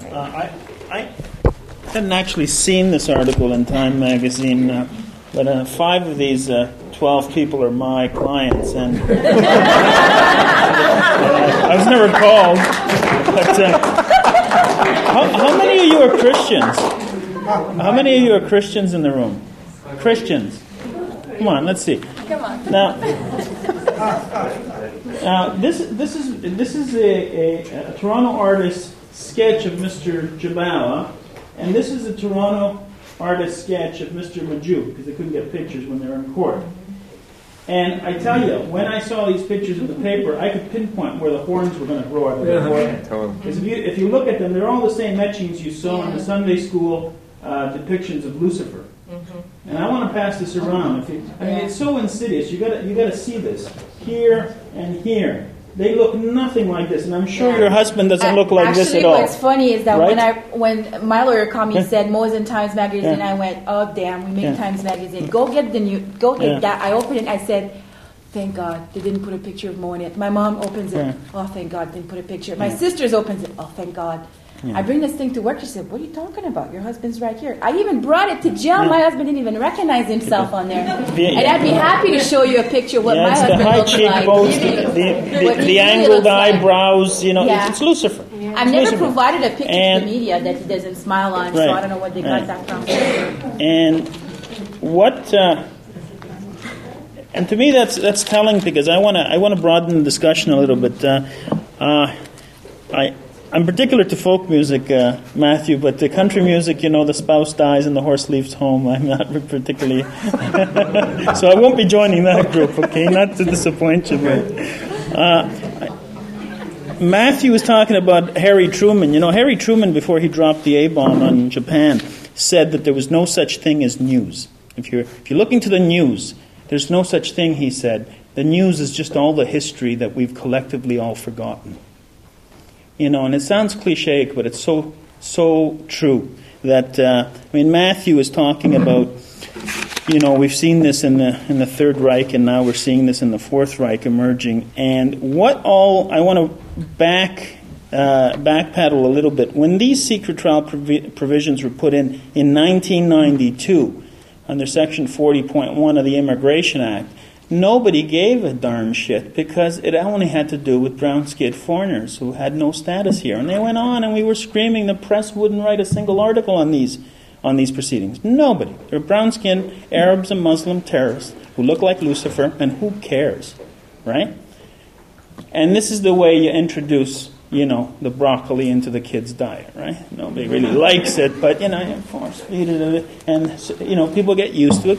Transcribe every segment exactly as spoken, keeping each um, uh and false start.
Uh, I, I hadn't actually seen this article in Time magazine, uh, but uh, five of these uh, twelve people are my clients, and uh, I was never called. But uh, how, how many of you are Christians? How many of you are Christians in the room? Christians. Come on, let's see. Come on. Now, now this this is this is a, a, a Toronto artist sketch of Mister Jabala, and this is a Toronto artist sketch of Mister Maju, because they couldn't get pictures when they were in court. And I tell you, when I saw these pictures in the paper, I could pinpoint where the horns were going to grow out of their forehead. Because if you, if you look at them, they're all the same etchings you saw in the Sunday school uh, depictions of Lucifer. Mm-hmm. And I want to pass this around. If you, I mean, it's so insidious. You got you got to see this here and here. They look nothing like this, and I'm sure yeah. your husband doesn't look like Actually, this at all. Actually, what's funny is that right? when I when my lawyer called me and yeah. said Mo's in Times Magazine, yeah. I went, oh damn, we make yeah. Times Magazine. Go get the new, go get yeah. that. I opened it and I said, thank God they didn't put a picture of Mo in it. My mom opens it. Yeah. Oh, thank God they didn't put a picture. My yeah. sister's opens it. Oh, thank God. Yeah. I bring this thing to work. She said, what are you talking about? Your husband's right here. I even brought it to jail. Yeah. My husband didn't even recognize himself on there. Yeah. And I'd be happy to show you a picture of what yeah, my husband the high looks cheekbones, like. The, the, the, the angled really eyebrows, you know, yeah. it's, it's Lucifer. Yeah. It's I've never Lucifer. provided a picture and, to the media that he doesn't smile on, right, so I don't know what they right. got that from. And what... Uh, And to me, that's that's telling, because I want to I want to broaden the discussion a little bit. Uh, uh, I I'm particular to folk music, uh, Matthew, but the country music, you know, the spouse dies and the horse leaves home. I'm not particularly, so I won't be joining that group. Okay, not to disappoint you, but uh, Matthew was talking about Harry Truman. You know, Harry Truman, before he dropped the A-bomb on Japan, said that there was no such thing as news. If you're if you're looking to the news, there's no such thing, he said. The news is just all the history that we've collectively all forgotten. You know, and it sounds cliche, but it's so so true. That uh, I mean, Matthew is talking about, you know, we've seen this in the in the Third Reich, and now we're seeing this in the Fourth Reich emerging. And what all I want to back uh, backpedal a little bit. When these secret trial provi- provisions were put in in nineteen ninety-two. Under Section forty point one of the Immigration Act, nobody gave a darn shit because it only had to do with brown-skinned foreigners who had no status here. And they went on, and we were screaming the press wouldn't write a single article on these on these proceedings. Nobody. They're brown-skinned Arabs and Muslim terrorists who look like Lucifer, and who cares, right? And this is the way you introduce, you know, the broccoli into the kid's diet, right? Nobody really likes it, but, you know, you force feed it, and, you know, people get used to it.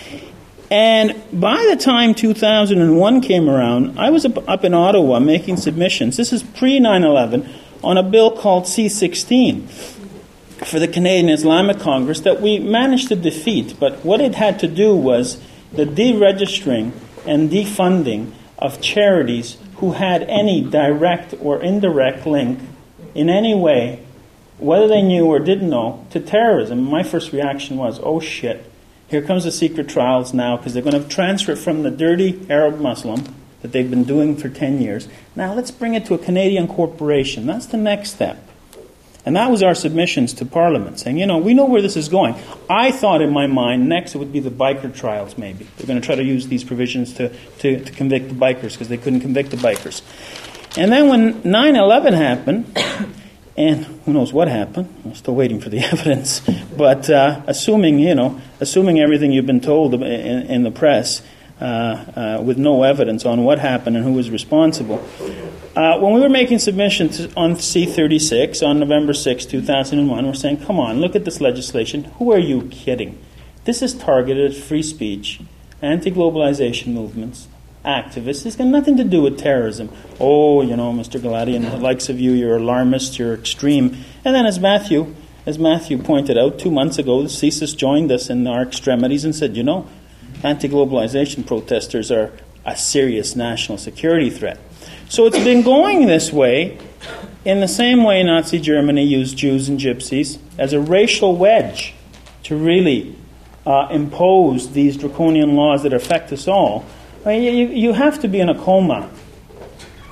And by the time two thousand one came around, I was up, up in Ottawa making submissions. This is pre nine eleven, on a bill called C sixteen for the Canadian Islamic Congress that we managed to defeat. But what it had to do was the deregistering and defunding of charities who had any direct or indirect link in any way, whether they knew or didn't know, to terrorism. My first reaction was, oh shit, here comes the secret trials now, because they're going to transfer it from the dirty Arab Muslim that they've been doing for ten years. Now let's bring it to a Canadian corporation. That's the next step. And that was our submissions to Parliament, saying, you know, we know where this is going. I thought in my mind, next it would be the biker trials, maybe. They're going to try to use these provisions to, to, to convict the bikers, because they couldn't convict the bikers. And then when nine eleven happened, and who knows what happened, I'm still waiting for the evidence, but uh, assuming, you know, assuming everything you've been told in, in the press, uh, uh, with no evidence on what happened and who was responsible, Uh, when we were making submissions on C thirty-six on November sixth, two thousand one, we're saying, come on, look at this legislation. Who are you kidding? This is targeted at free speech, anti-globalization movements, activists. It's got nothing to do with terrorism. Oh, you know, Mister Galati, and the likes of you, you're alarmist, you're extreme. And then as Matthew, as Matthew pointed out, two months ago, the CSIS joined us in our extremities and said, you know, anti-globalization protesters are a serious national security threat. So it's been going this way, in the same way Nazi Germany used Jews and Gypsies as a racial wedge to really uh, impose these draconian laws that affect us all. I mean, you, you have to be in a coma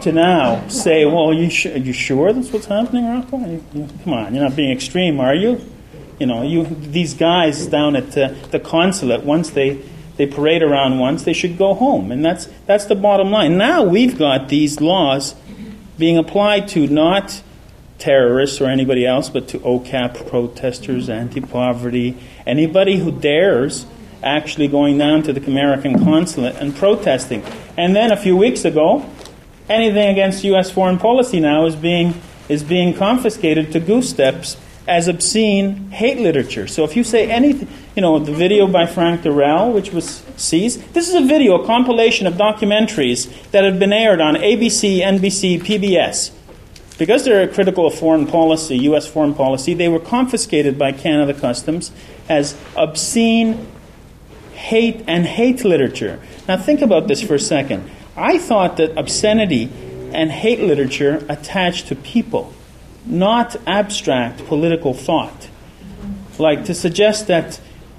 to now say, well, you sh- are you sure that's what's happening, Rocco? You, you, come on, you're not being extreme, are you? You know, you these guys down at uh, the consulate, once they, they parade around once, they should go home. And that's that's the bottom line. Now we've got these laws being applied to not terrorists or anybody else, but to O C A P protesters, anti-poverty, anybody who dares actually going down to the American consulate and protesting. And then a few weeks ago, anything against U S foreign policy now is being is being confiscated to goose steps as obscene hate literature. So if you say anything, you know, the video by Frank Durrell, which was seized, this is a video, a compilation of documentaries that have been aired on A B C, N B C, P B S. Because they're critical of foreign policy, U S foreign policy, they were confiscated by Canada Customs as obscene hate and hate literature. Now think about this for a second. I thought that obscenity and hate literature attached to people, not abstract political thought. Like to suggest that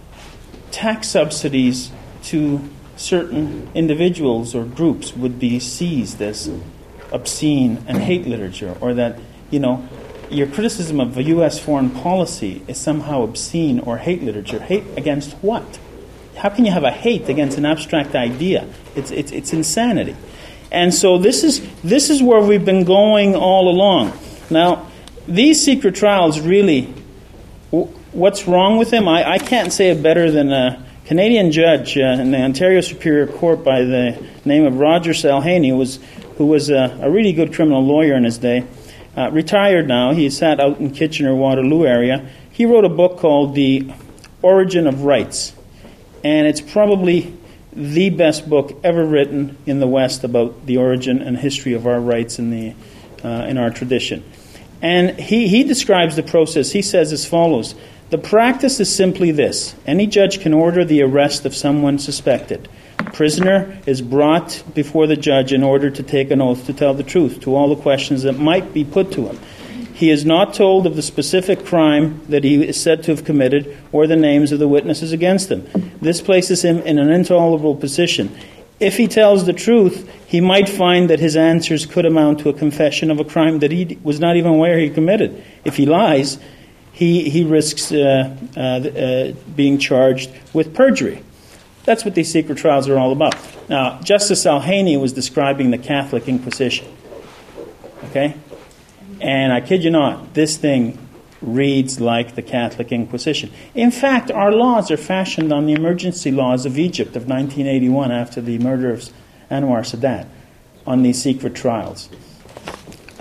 tax subsidies to certain individuals or groups would be seized as obscene and hate literature, or that, you know, your criticism of U S foreign policy is somehow obscene or hate literature. Hate against what? How can you have a hate against an abstract idea? It's it's it's insanity. And so this is this is where we've been going all along. Now, these secret trials really, what's wrong with them? I, I can't say it better than a Canadian judge uh, in the Ontario Superior Court by the name of Roger Salhaney, who was who was a, a really good criminal lawyer in his day. Uh, retired now. He sat out in Kitchener-Waterloo area. He wrote a book called The Origin of Rights. And it's probably the best book ever written in the West about the origin and history of our rights in the uh, in our tradition. And he, he describes the process. He says as follows: the practice is simply this. Any judge can order the arrest of someone suspected. A prisoner is brought before the judge in order to take an oath to tell the truth to all the questions that might be put to him. He is not told of the specific crime that he is said to have committed or the names of the witnesses against him. This places him in an intolerable position. If he tells the truth, he might find that his answers could amount to a confession of a crime that he was not even aware he committed. If he lies, he, he risks uh, uh, uh, being charged with perjury. That's what these secret trials are all about. Now, Justice Salhaney was describing the Catholic Inquisition. Okay? And I kid you not, this thing reads like the Catholic Inquisition. In fact, our laws are fashioned on the emergency laws of Egypt of nineteen eighty-one after the murder of Anwar Sadat on these secret trials. Uh,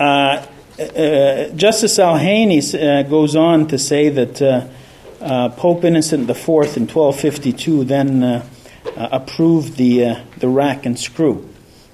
uh, Justice Salhaney uh, goes on to say that uh, uh, Pope Innocent the Fourth in twelve fifty-two then uh, uh, approved the uh, the rack and screw.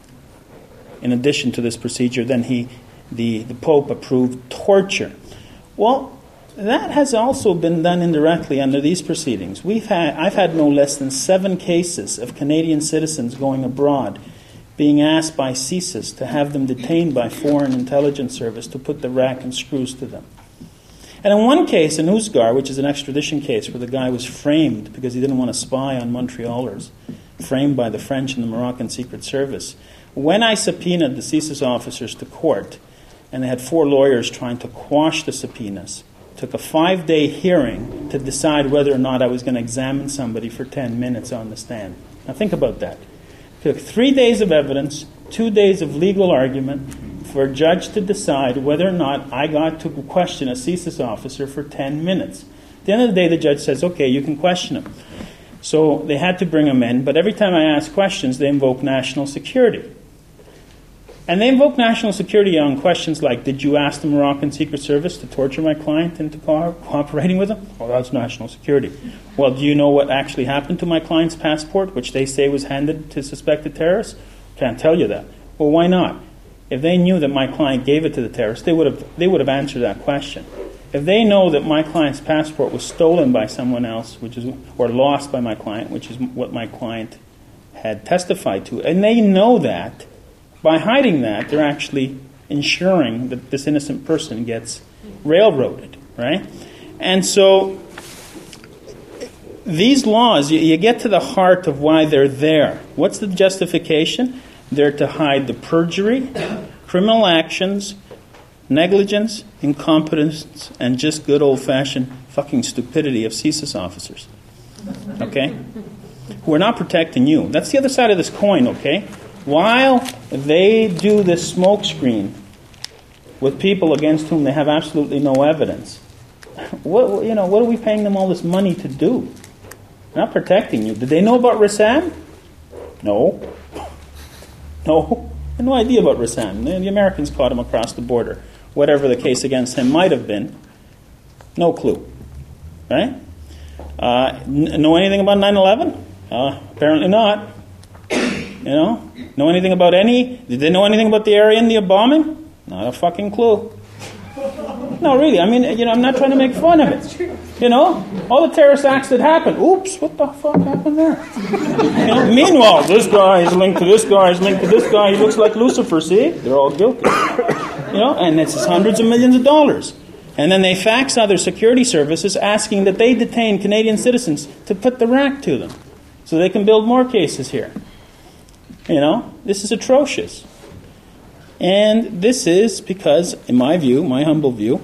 In addition to this procedure, then he the, the Pope approved torture. Well, that has also been done indirectly under these proceedings. We've had I've had no less than seven cases of Canadian citizens going abroad being asked by CSIS to have them detained by Foreign Intelligence Service to put the rack and screws to them. And in one case, in Ousgar, which is an extradition case where the guy was framed because he didn't want to spy on Montrealers, framed by the French and the Moroccan Secret Service, when I subpoenaed the CSIS officers to court, and they had four lawyers trying to quash the subpoenas, took a five-day hearing to decide whether or not I was going to examine somebody for ten minutes on the stand. Now think about that. Took three days of evidence, two days of legal argument for a judge to decide whether or not I got to question a CSIS officer for ten minutes. At the end of the day, the judge says, okay, you can question him. So they had to bring him in, but every time I asked questions, they invoked national security. And they invoke national security on questions like, did you ask the Moroccan Secret Service to torture my client into co- cooperating with them? Well, that's national security. Well, do you know what actually happened to my client's passport, which they say was handed to suspected terrorists? Can't tell you that. Well, why not? If they knew that my client gave it to the terrorists, they would have they would have answered that question. If they know that my client's passport was stolen by someone else, which is or lost by my client, which is what my client had testified to, and they know that, by hiding that, they're actually ensuring that this innocent person gets railroaded, right? And so these laws, you, you get to the heart of why they're there. What's the justification? They're to hide the perjury, criminal actions, negligence, incompetence, and just good old-fashioned fucking stupidity of C S I S officers. Okay? Who are not protecting you. That's the other side of this coin, okay? While they do this smokescreen with people against whom they have absolutely no evidence, what you know, what are we paying them all this money to do? They're not protecting you. Did they know about Rassam? No. No. They had no idea about Rassam. The Americans caught him across the border. Whatever the case against him might have been. No clue. Right? Uh, n- know anything about nine eleven? Uh, apparently not. You know? Know anything about any... Did they know anything about the Area India bombing? Not a fucking clue. No, really. I mean, you know, I'm not trying to make fun of it. You know? All the terrorist acts that happened. Oops, what the fuck happened there? You know? Meanwhile, this guy is linked to this guy, is linked to this guy. He looks like Lucifer, see? They're all guilty. You know? And it's hundreds of millions of dollars. And then they fax other security services asking that they detain Canadian citizens to put the rack to them so they can build more cases here. You know? This is atrocious. And this is because, in my view, my humble view,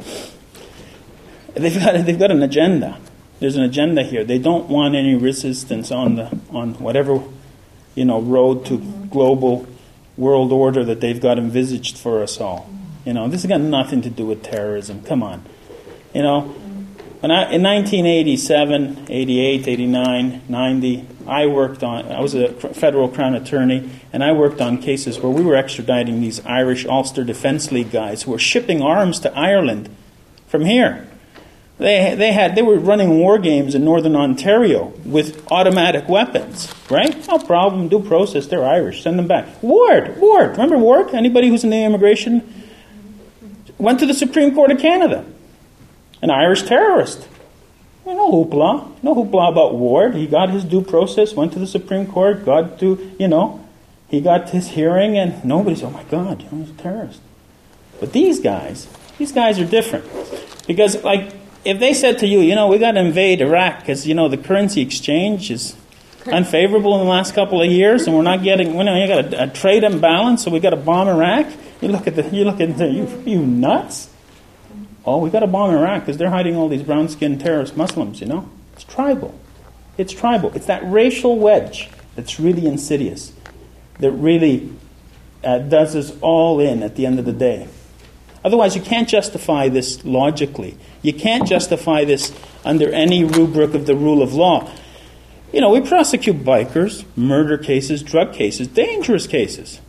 they've got they've got an agenda. There's an agenda here. They don't want any resistance on the on whatever, you know, road to global world order that they've got envisaged for us all. You know, this has got nothing to do with terrorism. Come on. You know, when I, in nineteen eighty-seven, eighty-eight, eighty-nine, ninety, I worked on, I was a federal Crown attorney, and I worked on cases where we were extraditing these Irish Ulster Defence League guys who were shipping arms to Ireland from here. They they had they were running war games in northern Ontario with automatic weapons, right? No problem, due process, they're Irish, send them back. Ward, Ward, remember Ward? Anybody who's in the immigration? Went to the Supreme Court of Canada. An Irish terrorist. You know hoopla. No hoopla about Ward. He got his due process, went to the Supreme Court, got to, you know, he got his hearing, and nobody's, oh my God, you know, he's a terrorist. But these guys, these guys are different. Because, like, if they said to you, you know, we got to invade Iraq because, you know, the currency exchange is unfavorable in the last couple of years and we're not getting, you know, you got a, a trade imbalance, so we got to bomb Iraq. You look at the, you look at the, you, you nuts? Oh, we got to bomb Iraq because they're hiding all these brown-skinned terrorist Muslims, you know? It's tribal. It's tribal. It's that racial wedge that's really insidious, that really uh, does us all in at the end of the day. Otherwise, you can't justify this logically. You can't justify this under any rubric of the rule of law. You know, we prosecute bikers, murder cases, drug cases, dangerous cases,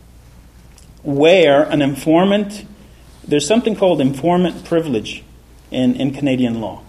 where an informant, there's something called informant privilege in, in Canadian law.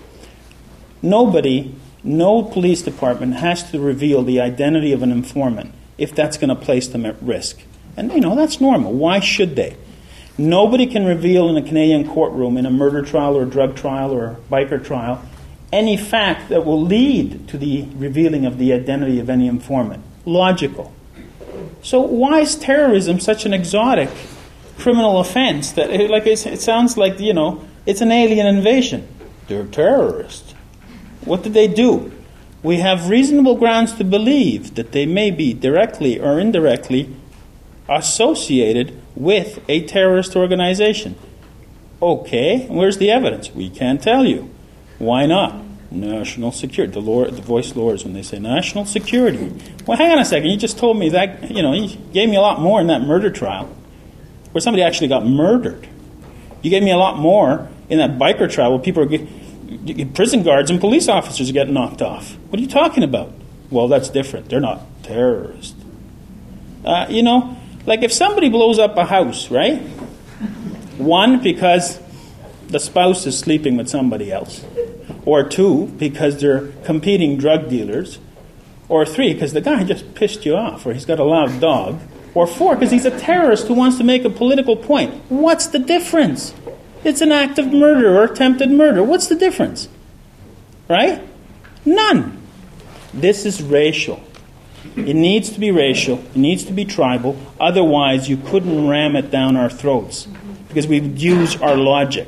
Nobody, no police department has to reveal the identity of an informant if that's going to place them at risk. And, you know, that's normal. Why should they? Nobody can reveal in a Canadian courtroom, in a murder trial or a drug trial or a biker trial, any fact that will lead to the revealing of the identity of any informant. Logical. So why is terrorism such an exotic criminal offense that, it, like, it's, it sounds like, you know, it's an alien invasion? They're terrorists. What did they do? We have reasonable grounds to believe that they may be directly or indirectly associated with a terrorist organization. Okay, where's the evidence? We can't tell you. Why not? National security. The, lower, the voice lowers when they say national security. Well, hang on a second. You just told me that, you know, you gave me a lot more in that murder trial where somebody actually got murdered. You gave me a lot more in that biker trial where people are get, prison guards and police officers are getting knocked off. What are you talking about? Well, that's different. They're not terrorists. Uh, you know, like if somebody blows up a house, right? One, because the spouse is sleeping with somebody else. Or two, because they're competing drug dealers. Or three, because the guy just pissed you off, or he's got a loud dog. Or four, because he's a terrorist who wants to make a political point. What's the difference? It's an act of murder or attempted murder. What's the difference? Right? None. This is racial. It needs to be racial. It needs to be tribal. Otherwise, you couldn't ram it down our throats because we would use our logic.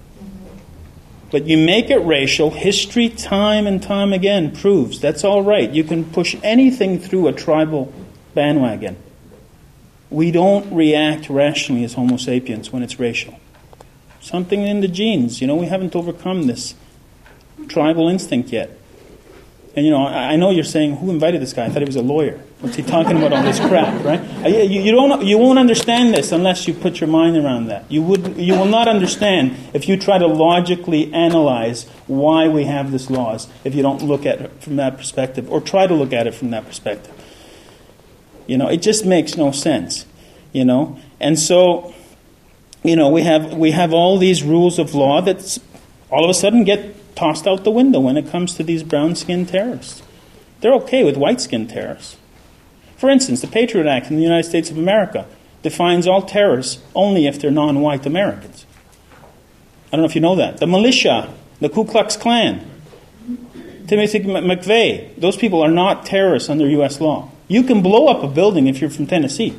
But you make it racial, history time and time again proves that's all right. You can push anything through a tribal bandwagon. we don't react rationally as Homo sapiens when it's racial. Something in the genes, you know, we haven't overcome this tribal instinct yet. And, you know, I, I know you're saying, who invited this guy? I thought he was a lawyer. What's he talking about all this crap, right? You, you, don't, you won't understand this unless you put your mind around that. You, would, you will not understand if you try to logically analyze why we have these laws, if you don't look at it from that perspective, or try to look at it from that perspective. You know, it just makes no sense, you know. And so, you know, we have we have all these rules of law that all of a sudden get tossed out the window when it comes to these brown-skinned terrorists. They're okay with white-skinned terrorists. For instance, the Patriot Act in the United States of America defines all terrorists only if they're non-white Americans. I don't know if you know that. The militia, the Ku Klux Klan, Timothy McVeigh, those people are not terrorists under U S law. You can blow up a building if you're from Tennessee.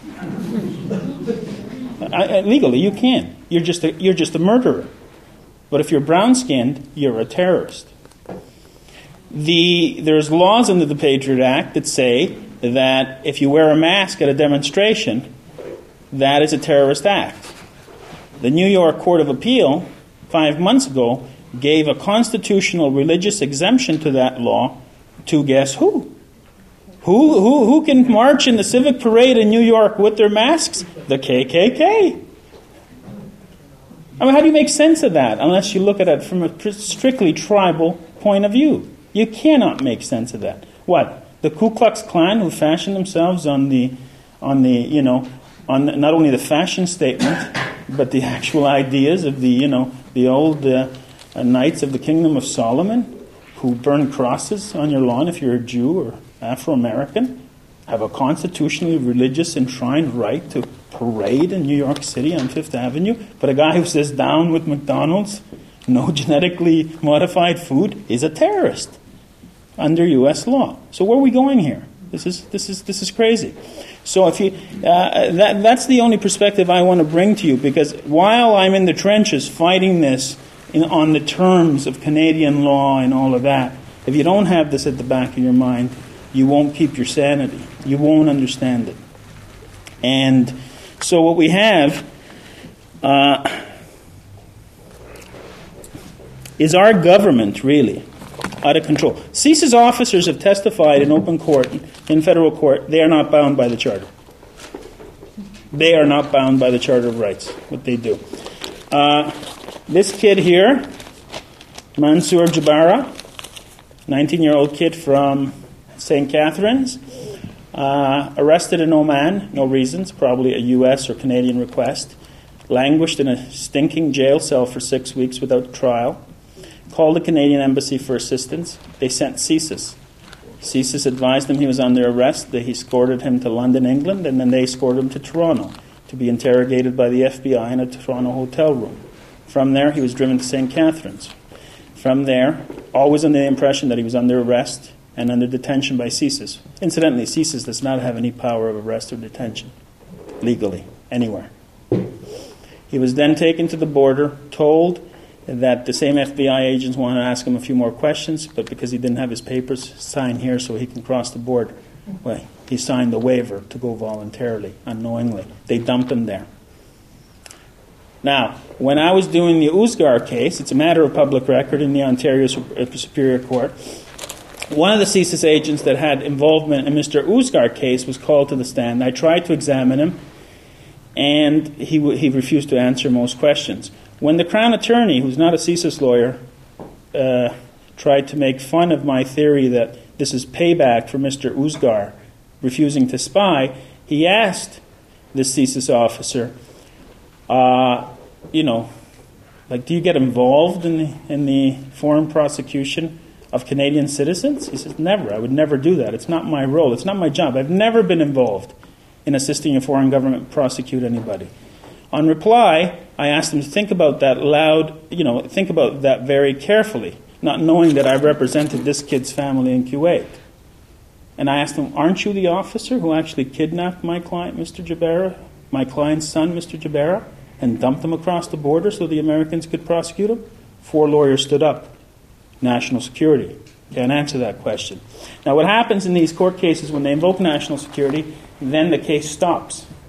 I, legally, you can. You're just a, you're just a murderer. But if you're brown-skinned, you're a terrorist. The there's laws under the Patriot Act that say that if you wear a mask at a demonstration, that is a terrorist act. The New York Court of Appeal, five months ago, gave a constitutional religious exemption to that law to guess who? Who, who, who can march in the civic parade in New York with their masks? The K K K. I mean, how do you make sense of that unless you look at it from a strictly tribal point of view? You cannot make sense of that. What? The Ku Klux Klan, who fashioned themselves on the, on the, you know, on not only the fashion statement, but the actual ideas of the, you know, the old uh, uh, Knights of the Kingdom of Solomon, who burn crosses on your lawn if you're a Jew or Afro-American, have a constitutionally religious enshrined right to parade in New York City on Fifth Avenue, but a guy who says down with McDonald's, no genetically modified food, is a terrorist under U S law. So where are we going here? This is this is this is crazy. So if you uh, that that's the only perspective I want to bring to you, because while I'm in the trenches fighting this in, on the terms of Canadian law and all of that, if you don't have this at the back of your mind, you won't keep your sanity. You won't understand it. And so what we have uh, is our government really out of control. CISA's officers have testified in open court, in federal court, they are not bound by the Charter. They are not bound by the Charter of Rights, what they do. Uh, this kid here, Mansour Jabara, nineteen-year-old kid from Saint Catharines, uh, arrested in Oman, no reasons, probably a U S or Canadian request, languished in a stinking jail cell for six weeks without trial, called the Canadian Embassy for assistance. They sent CSIS. CSIS advised him he was under arrest. They escorted him to London, England, and then they escorted him to Toronto to be interrogated by the F B I in a Toronto hotel room. From there, he was driven to Saint Catharines. From there, always under the impression that he was under arrest and under detention by CSIS. Incidentally, CSIS does not have any power of arrest or detention, legally, anywhere. He was then taken to the border, told that the same F B I agents wanted to ask him a few more questions, but because he didn't have his papers, sign here so he can cross the border. Well, he signed the waiver to go voluntarily, unknowingly. They dumped him there. Now, when I was doing the Ousgar case, it's a matter of public record in the Ontario Superior Court, one of the CSIS agents that had involvement in Mister Ousgar case was called to the stand. I tried to examine him, and he w- he refused to answer most questions. When the Crown Attorney, who's not a CSIS lawyer, uh, tried to make fun of my theory that this is payback for Mister Ousgar refusing to spy, he asked this CSIS officer, uh, you know, like, do you get involved in the, in the foreign prosecution of Canadian citizens? He says, never. I would never do that. It's not my role. It's not my job. I've never been involved in assisting a foreign government prosecute anybody. On reply, I asked him to think about that loud, you know, think about that very carefully, not knowing that I represented this kid's family in Kuwait. And I asked him, aren't you the officer who actually kidnapped my client, Mister Jabara, my client's son, Mister Jabara, and dumped him across the border so the Americans could prosecute him? Four lawyers stood up. National security. Can't answer that question. Now, what happens in these court cases when they invoke national security, then the case stops.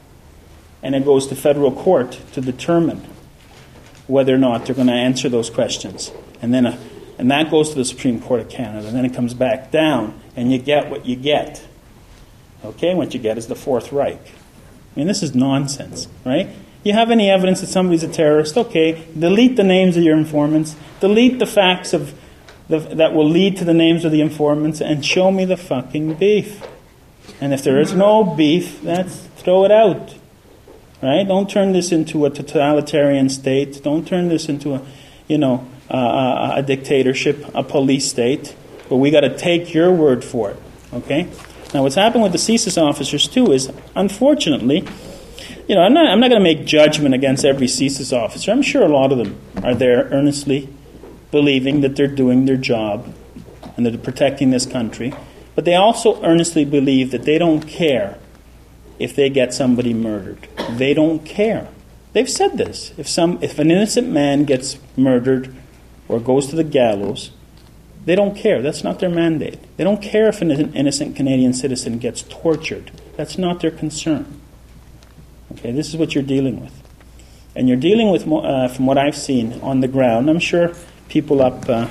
and it goes to federal court to determine whether or not they're going to answer those questions. And then a, and that goes to the Supreme Court of Canada, and then it comes back down, and you get what you get. Okay, what you get is the Fourth Reich. I mean, this is nonsense, right? You have any evidence that somebody's a terrorist? Okay, delete the names of your informants, delete the facts of the, that will lead to the names of the informants, and show me the fucking beef. And if there is no beef, that's throw it out. Right? Don't turn this into a totalitarian state. Don't turn this into a, you know, uh, a dictatorship, a police state. But we got to take your word for it. Okay? Now, what's happened with the CSIS officers too is, unfortunately, you know, I'm not, I'm not going to make judgment against every CSIS officer. I'm sure a lot of them are there earnestly believing that they're doing their job and that they're protecting this country. But they also earnestly believe that they don't care if they get somebody murdered. They don't care. They've said this. If some, if an innocent man gets murdered or goes to the gallows, they don't care. That's not their mandate. They don't care if an innocent Canadian citizen gets tortured. That's not their concern. Okay, this is what you're dealing with. And you're dealing with, uh, from what I've seen on the ground, I'm sure people up uh,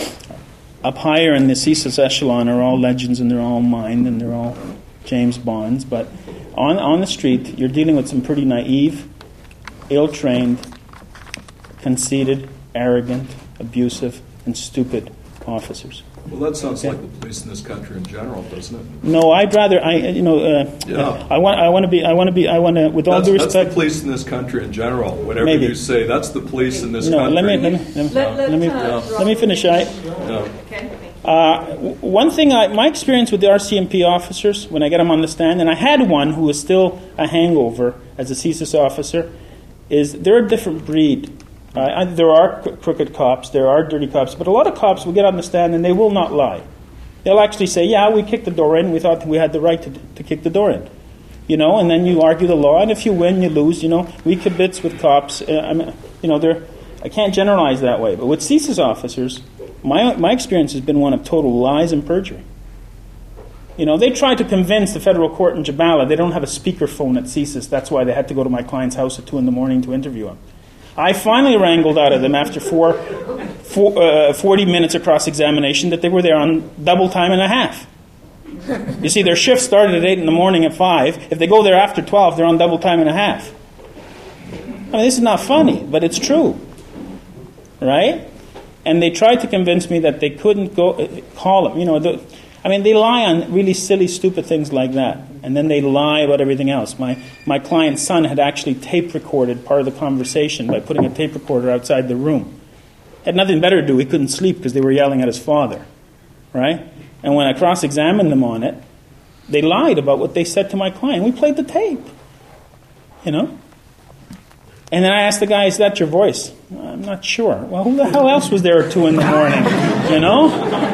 up higher in the CSIS echelon are all legends in their own mind, and they're all James Bonds, but on on the street, you're dealing with some pretty naive, ill-trained, conceited, arrogant, abusive, and stupid officers. Well, that sounds okay. like the police in this country in general, doesn't it? No, I'd rather I you know uh, yeah. I want I want to be I want to be I want to with all that's, due respect. That's the police in this country in general. Whatever Maybe. you say, that's the police in this no, country. let me let me let me Let- let, let me, uh, let me finish. I. Yeah. Uh, w- one thing, I, my experience with the R C M P officers, when I get them on the stand, and I had one who was still a hangover as a CSIS officer, is they're a different breed. Uh, I, there are cro- crooked cops, there are dirty cops, but a lot of cops will get on the stand and they will not lie. They'll actually say, yeah, we kicked the door in, we thought we had the right to, to kick the door in. You know, and then you argue the law, and if you win, you lose. You know, we kibitz with cops. Uh, I mean, you know, they're, I can't generalize that way, but with CSIS officers, My my experience has been one of total lies and perjury. You know, they tried to convince the federal court in Jabala they don't have a speakerphone at CSIS. That's why they had to go to my client's house at two in the morning to interview him. I finally wrangled out of them after four, four, uh, forty minutes of cross-examination that they were there on double time and a half. You see, their shift started at eight in the morning at five. If they go there after twelve, they're on double time and a half. I mean, this is not funny, but it's true. Right? And they tried to convince me that they couldn't go uh, call him. You know, the, I mean, they lie on really silly, stupid things like that, and then they lie about everything else. My my client's son had actually tape recorded part of the conversation by putting a tape recorder outside the room. Had nothing better to do. He couldn't sleep because they were yelling at his father, right? And when I cross-examined them on it, they lied about what they said to my client. We played the tape, you know. And then I asked the guy, is that your voice? I'm not sure. Well, who the hell else was there at two in the morning? You know?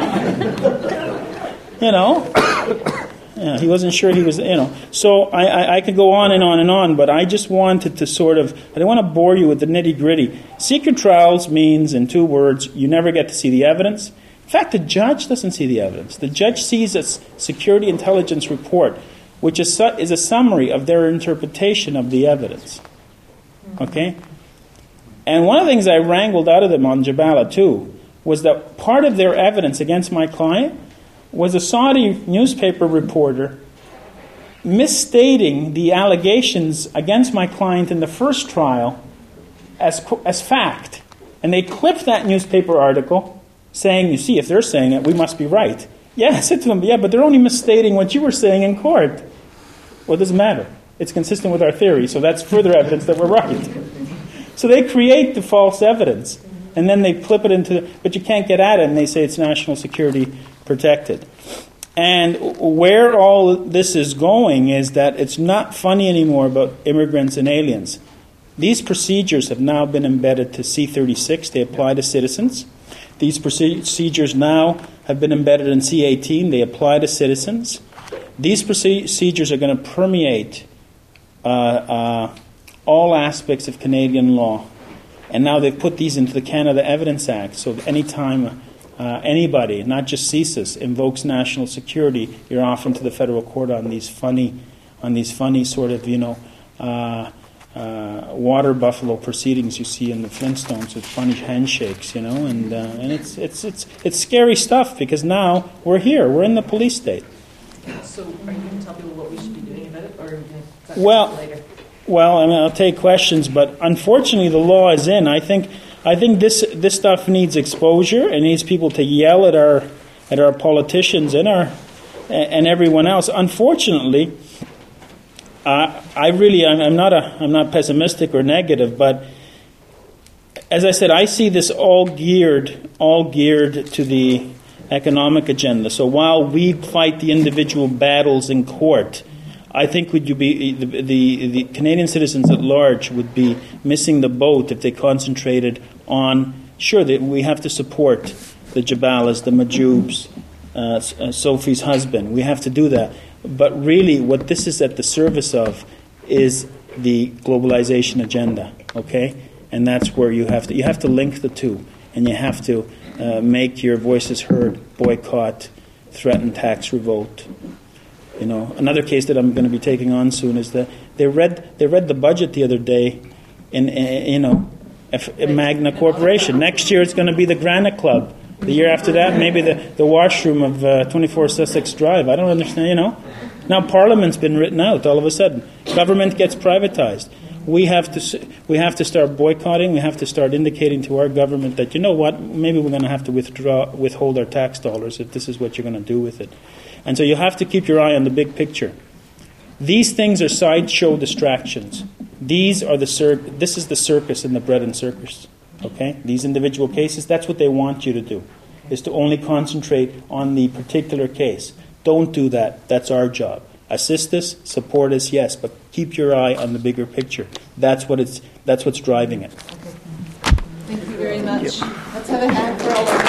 You know? Yeah, he wasn't sure he was, you know. So I, I, I could go on and on and on, but I just wanted to sort of, I don't want to bore you with the nitty-gritty. Secret trials means, in two words, you never get to see the evidence. In fact, the judge doesn't see the evidence. The judge sees a security intelligence report, which is, su- is a summary of their interpretation of the evidence. Okay? And one of the things I wrangled out of them on Jabala, too, was that part of their evidence against my client was a Saudi newspaper reporter misstating the allegations against my client in the first trial as, as fact. And they clipped that newspaper article saying, you see, if they're saying it, we must be right. Yeah, I said to them, yeah, but they're only misstating what you were saying in court. Well, it doesn't matter. It's consistent with our theory, so that's further evidence that we're right. So they create the false evidence, and then they flip it into, but you can't get at it, and they say it's national security protected. And where all this is going is that it's not funny anymore about immigrants and aliens. These procedures have now been embedded to C thirty-six. They apply to citizens. These procedures now have been embedded in C eighteen. They apply to citizens. These procedures are going to permeate uh, uh, all aspects of Canadian law. And now they've put these into the Canada Evidence Act. So any time uh, anybody, not just CSIS, invokes national security, you're off into the federal court on these funny, on these funny sort of, you know, uh, uh, water buffalo proceedings you see in the Flintstones with funny handshakes, you know, and uh, and it's it's it's it's scary stuff because now we're here, we're in the police state. So, are you going to tell people what we should be doing about it, or are you going to talk Well, about it later? well, I mean, I'll take questions, but unfortunately, the law is in. I think I think this this stuff needs exposure. It needs people to yell at our at our politicians and our and everyone else. Unfortunately. Uh, I really, I'm, I'm not a, I'm not pessimistic or negative, but as I said, I see this all geared, all geared to the economic agenda. So while we fight the individual battles in court, I think would you be the, the the Canadian citizens at large would be missing the boat if they concentrated on. Sure, that we have to support the Jabalas, the Majubs, uh, uh, Sophie's husband. We have to do that. But really, what this is at the service of is the globalization agenda, okay? And that's where you have to you have to link the two, and you have to uh, make your voices heard, boycott, threaten tax revolt. You know, another case that I'm going to be taking on soon is that they read they read the budget the other day, in, in you know, in Magna Corporation. Next year it's going to be the Granite Club. The year after that, maybe the, the washroom of uh, twenty-four Sussex Drive. I don't understand, you know. Now Parliament's been written out all of a sudden. Government gets privatized. We have to we have to start boycotting. We have to start indicating to our government that, you know what, maybe we're going to have to withdraw, withhold our tax dollars if this is what you're going to do with it. And so you have to keep your eye on the big picture. These things are sideshow distractions. These are the cir- This is the circus in the bread and circus. Okay, these individual cases, that's what they want you to do, is to only concentrate on the particular case. Don't do that. That's our job. Assist us, support us, yes, but keep your eye on the bigger picture. That's what it's. That's what's driving it. Thank you very much. Let's have a hand for all our